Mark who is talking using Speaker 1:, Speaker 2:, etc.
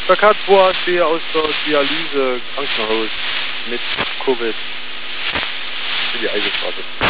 Speaker 1: Plakat 2 stehe aus der Dialyse Krankenhaus mit Covid für die Eisenstraße.